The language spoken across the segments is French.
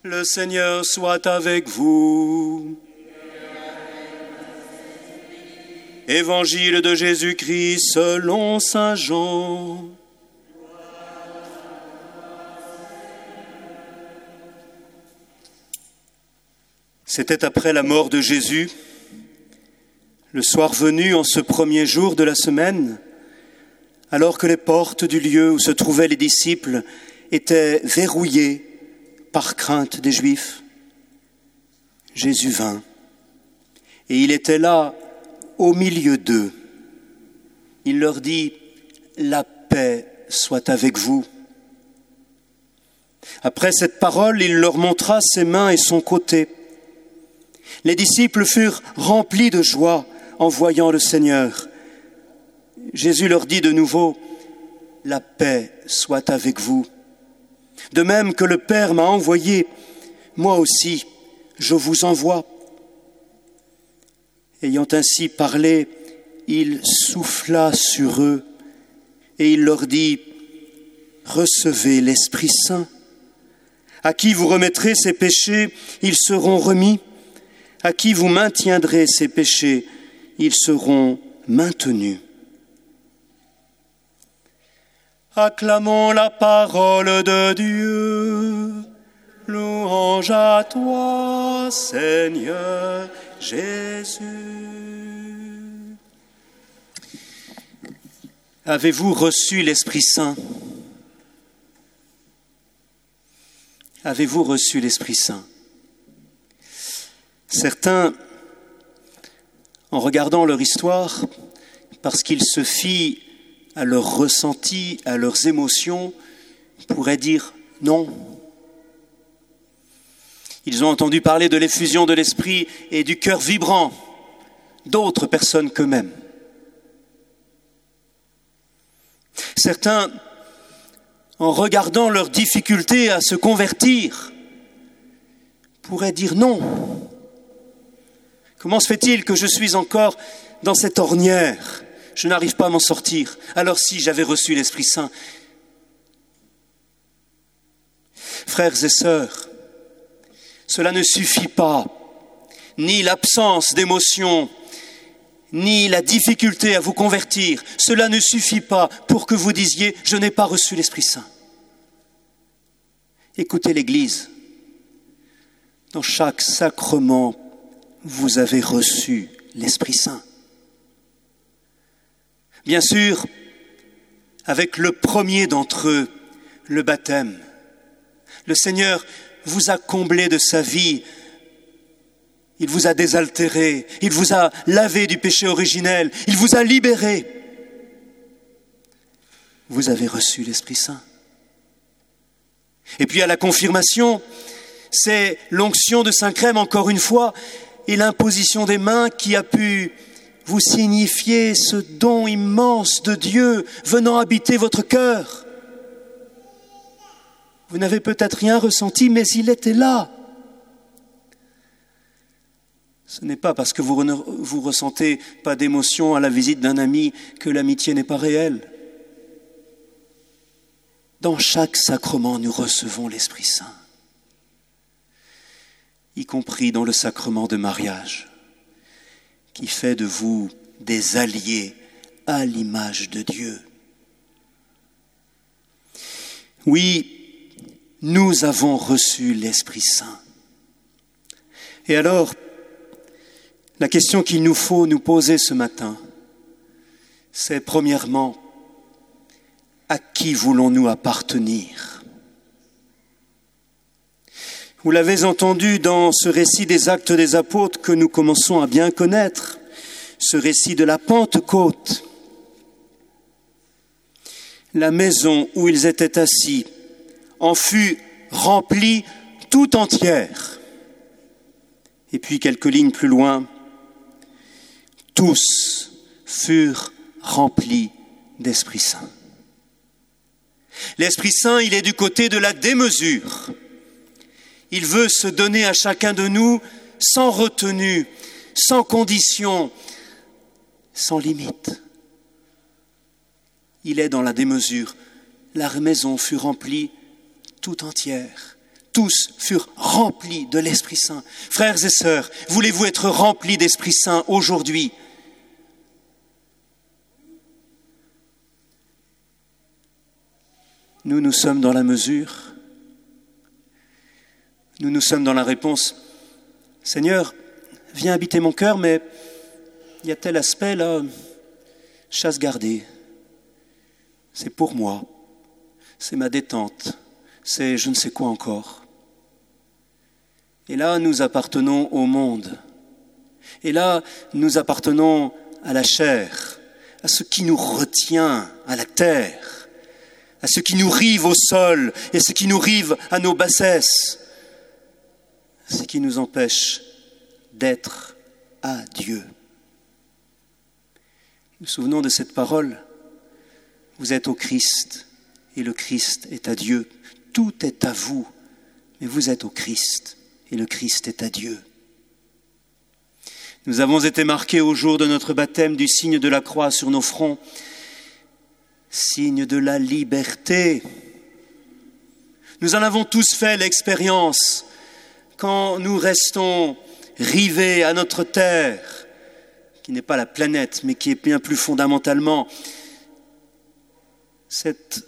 Le Seigneur soit avec vous. Évangile de Jésus-Christ selon saint Jean. C'était après la mort de Jésus, le soir venu en ce premier jour de la semaine, alors que les portes du lieu où se trouvaient les disciples étaient verrouillées par crainte des Juifs. Jésus vint, et il était là au milieu d'eux. Il leur dit : la paix soit avec vous. Après cette parole, il leur montra ses mains et son côté. Les disciples furent remplis de joie en voyant le Seigneur. Jésus leur dit de nouveau : la paix soit avec vous. De même que le Père m'a envoyé, moi aussi, je vous envoie. Ayant ainsi parlé, il souffla sur eux et il leur dit : recevez l'Esprit Saint. À qui vous remettrez ces péchés, ils seront remis. À qui vous maintiendrez ces péchés, ils seront maintenus. Acclamons la parole de Dieu. Louange à toi, Seigneur Jésus. Avez-vous reçu l'Esprit Saint ? Avez-vous reçu l'Esprit Saint ? Certains, en regardant leur histoire, parce qu'ils se fient à leurs ressentis, à leurs émotions, pourraient dire non. Ils ont entendu parler de l'effusion de l'esprit et du cœur vibrant d'autres personnes qu'eux-mêmes. Certains, en regardant leurs difficultés à se convertir, pourraient dire non. Comment se fait-il que je suis encore dans cette ornière ? Je n'arrive pas à m'en sortir. Alors si j'avais reçu l'Esprit Saint. Frères et sœurs, cela ne suffit pas. Ni l'absence d'émotion, ni la difficulté à vous convertir. Cela ne suffit pas pour que vous disiez « je n'ai pas reçu l'Esprit Saint ». Écoutez l'Église. Dans chaque sacrement, vous avez reçu l'Esprit Saint. Bien sûr, avec le premier d'entre eux, le baptême, le Seigneur vous a comblé de sa vie, il vous a désaltéré, il vous a lavé du péché originel, il vous a libéré. Vous avez reçu l'Esprit Saint. Et puis à la confirmation, c'est l'onction de Saint-Crème encore une fois, et l'imposition des mains qui a pu vous signifiez ce don immense de Dieu venant habiter votre cœur. Vous n'avez peut-être rien ressenti, mais il était là. Ce n'est pas parce que vous ne ressentez pas d'émotion à la visite d'un ami que l'amitié n'est pas réelle. Dans chaque sacrement, nous recevons l'Esprit Saint, y compris dans le sacrement de mariage, qui fait de vous des alliés à l'image de Dieu. Oui, nous avons reçu l'Esprit Saint. Et alors, la question qu'il nous faut nous poser ce matin, c'est premièrement, à qui voulons-nous appartenir ? Vous l'avez entendu dans ce récit des Actes des Apôtres que nous commençons à bien connaître, ce récit de la Pentecôte. La maison où ils étaient assis en fut remplie tout entière. Et puis quelques lignes plus loin, tous furent remplis d'Esprit Saint. L'Esprit Saint, il est du côté de la démesure. Il veut se donner à chacun de nous sans retenue, sans condition, sans limite. Il est dans la démesure. La maison fut remplie tout entière. tous furent remplis de l'Esprit Saint. Frères et sœurs, voulez-vous être remplis d'Esprit Saint aujourd'hui ? Nous sommes dans la mesure. Nous sommes dans la réponse. Seigneur, viens habiter mon cœur, mais il y a tel aspect là, chasse gardée. C'est pour moi. C'est ma détente. C'est je ne sais quoi encore. Et là, nous appartenons au monde. Et là, nous appartenons à la chair, à ce qui nous retient à la terre, à ce qui nous rive au sol et ce qui nous rive à nos bassesses, ce qui nous empêche d'être à Dieu. Nous nous souvenons de cette parole. Vous êtes au Christ et le Christ est à Dieu. Tout est à vous, mais vous êtes au Christ et le Christ est à Dieu. Nous avons été marqués au jour de notre baptême du signe de la croix sur nos fronts, signe de la liberté. Nous en avons tous fait l'expérience quand nous restons rivés à notre terre, qui n'est pas la planète, mais qui est bien plus fondamentalement cette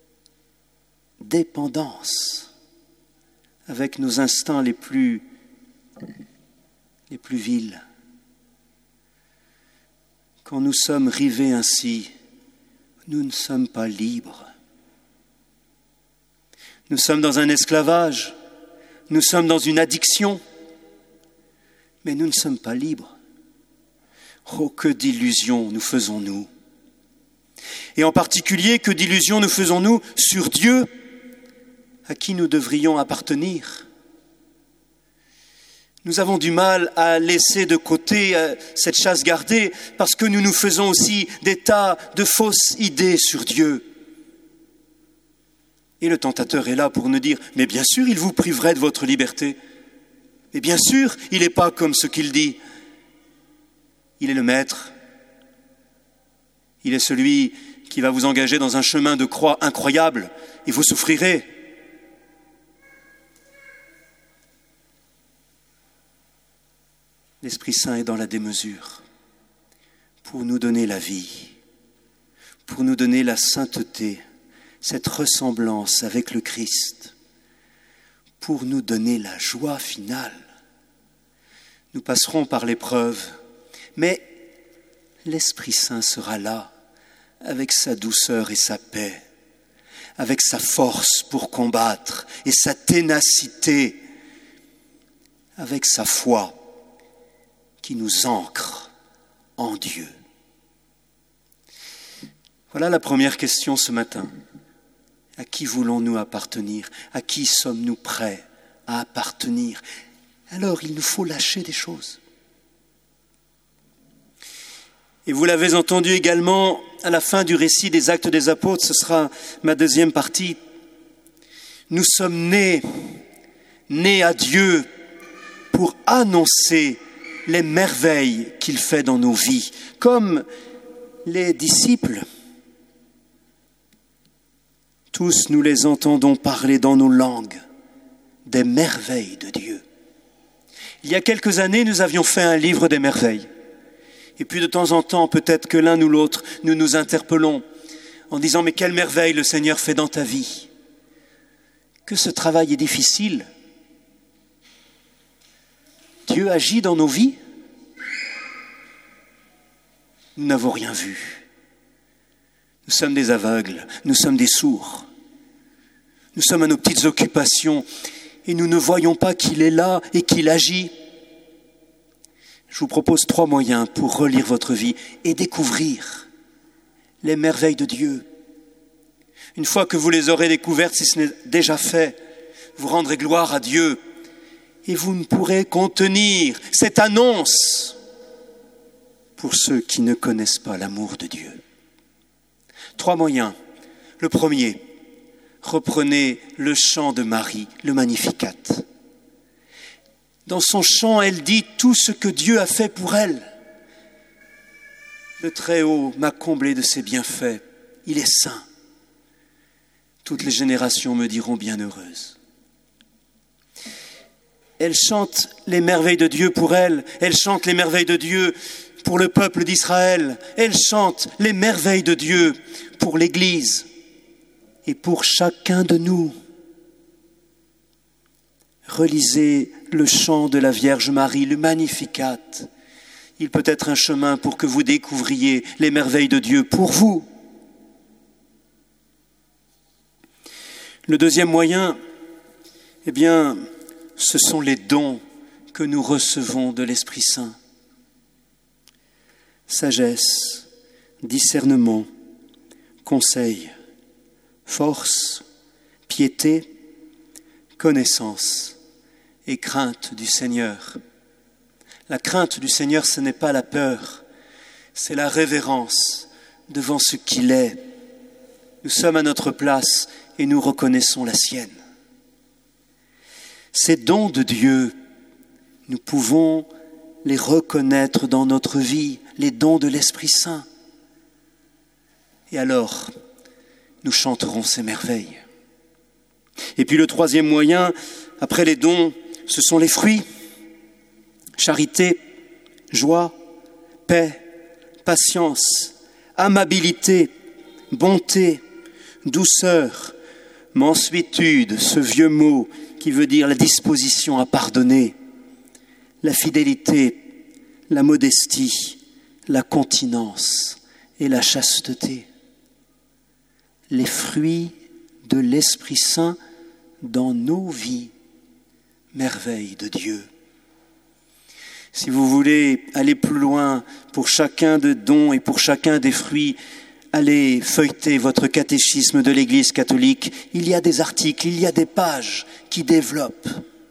dépendance avec nos instincts les plus vils. Quand nous sommes rivés ainsi, nous ne sommes pas libres. Nous sommes dans un esclavage, nous sommes dans une addiction, mais nous ne sommes pas libres. Oh, que d'illusions nous faisons-nous. Et en particulier, que d'illusions nous faisons-nous sur Dieu, à qui nous devrions appartenir. Nous avons du mal à laisser de côté cette chasse gardée parce que nous nous faisons aussi des tas de fausses idées sur Dieu. Et le tentateur est là pour nous dire, mais bien sûr, il vous priverait de votre liberté. Mais bien sûr, il n'est pas comme ce qu'il dit. Il est le maître. Il est celui qui va vous engager dans un chemin de croix incroyable et vous souffrirez. L'Esprit Saint est dans la démesure pour nous donner la vie, pour nous donner la sainteté, cette ressemblance avec le Christ, pour nous donner la joie finale. Nous passerons par l'épreuve, mais l'Esprit Saint sera là, avec sa douceur et sa paix, avec sa force pour combattre et sa ténacité, avec sa foi qui nous ancre en Dieu. Voilà la première question ce matin. À qui voulons-nous appartenir ? À qui sommes-nous prêts à appartenir ? Alors il nous faut lâcher des choses. Et vous l'avez entendu également à la fin du récit des Actes des Apôtres, ce sera ma deuxième partie. Nous sommes nés à Dieu pour annoncer les merveilles qu'il fait dans nos vies, comme les disciples. Tous nous les entendons parler dans nos langues des merveilles de Dieu. Il y a quelques années, nous avions fait un livre des merveilles. Et puis de temps en temps, peut-être que l'un ou l'autre, nous nous interpellons en disant « Mais quelle merveille le Seigneur fait dans ta vie !» Que ce travail est difficile. Dieu agit dans nos vies. Nous n'avons rien vu. Nous sommes des aveugles, nous sommes des sourds. Nous sommes à nos petites occupations et nous ne voyons pas qu'il est là et qu'il agit. Je vous propose 3 moyens pour relire votre vie et découvrir les merveilles de Dieu. Une fois que vous les aurez découvertes, si ce n'est déjà fait, vous rendrez gloire à Dieu et vous ne pourrez contenir cette annonce pour ceux qui ne connaissent pas l'amour de Dieu. 3 moyens. Le premier, reprenez le chant de Marie, le Magnificat. Dans son chant, elle dit tout ce que Dieu a fait pour elle. Le Très-Haut m'a comblé de ses bienfaits. Il est saint. Toutes les générations me diront bienheureuse. elle chante les merveilles de Dieu pour elle, elle chante les merveilles de Dieu pour le peuple d'Israël, elle chante les merveilles de Dieu pour l'Église et pour chacun de nous. Relisez le chant de la Vierge Marie, le Magnificat. Il peut être un chemin pour que vous découvriez les merveilles de Dieu pour vous. Le deuxième moyen, ce sont les dons que nous recevons de l'Esprit Saint. Sagesse, discernement, conseil, force, piété, connaissance et crainte du Seigneur. La crainte du Seigneur, ce n'est pas la peur, c'est la révérence devant ce qu'il est. Nous sommes à notre place et nous reconnaissons la sienne. Ces dons de Dieu, nous pouvons les reconnaître dans notre vie, les dons de l'Esprit Saint. Et alors, nous chanterons ces merveilles. Et puis le troisième moyen, après les dons, ce sont les fruits. Charité, joie, paix, patience, amabilité, bonté, douceur, mansuétude, ce vieux mot qui veut dire la disposition à pardonner, la fidélité, la modestie, la continence et la chasteté. Les fruits de l'Esprit Saint dans nos vies, merveille de Dieu. Si vous voulez aller plus loin pour chacun des dons et pour chacun des fruits, allez feuilleter votre catéchisme de l'Église catholique. Il y a des articles, il y a des pages qui développent.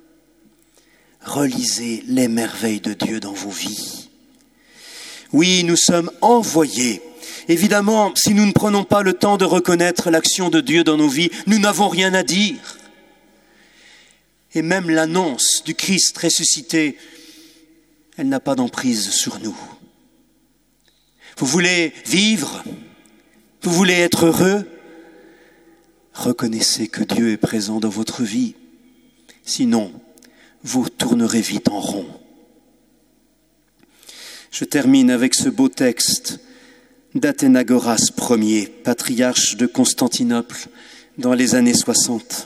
Relisez les merveilles de Dieu dans vos vies. Oui, nous sommes envoyés. Évidemment, si nous ne prenons pas le temps de reconnaître l'action de Dieu dans nos vies, nous n'avons rien à dire. Et même l'annonce du Christ ressuscité, elle n'a pas d'emprise sur nous. Vous voulez vivre? Vous voulez être heureux? Reconnaissez que Dieu est présent dans votre vie. Sinon, vous tournerez vite en rond. Je termine avec ce beau texte d'Athénagoras Ier, patriarche de Constantinople dans les années 60.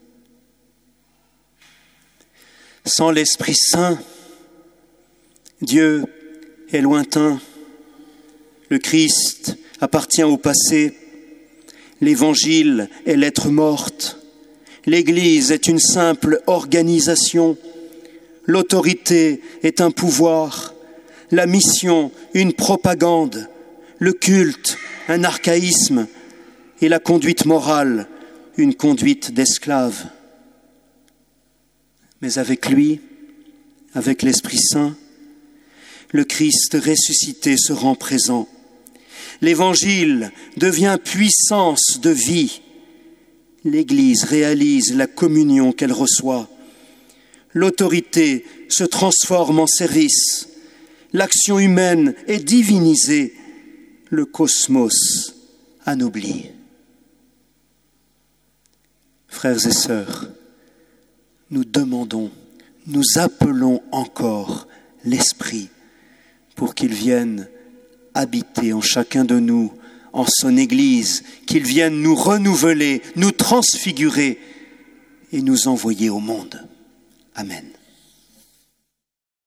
Sans l'Esprit Saint, Dieu est lointain, le Christ appartient au passé, l'Évangile est lettre morte, l'Église est une simple organisation, l'autorité est un pouvoir, la mission une propagande, le culte un archaïsme et la conduite morale une conduite d'esclave. Mais avec lui, avec l'Esprit Saint, le Christ ressuscité se rend présent. L'Évangile devient puissance de vie. L'Église réalise la communion qu'elle reçoit. L'autorité se transforme en service. L'action humaine est divinisée. Le cosmos anobli. Frères et sœurs, nous demandons, nous appelons encore l'Esprit pour qu'il vienne habiter en chacun de nous, en son Église, qu'il vienne nous renouveler, nous transfigurer et nous envoyer au monde. Amen.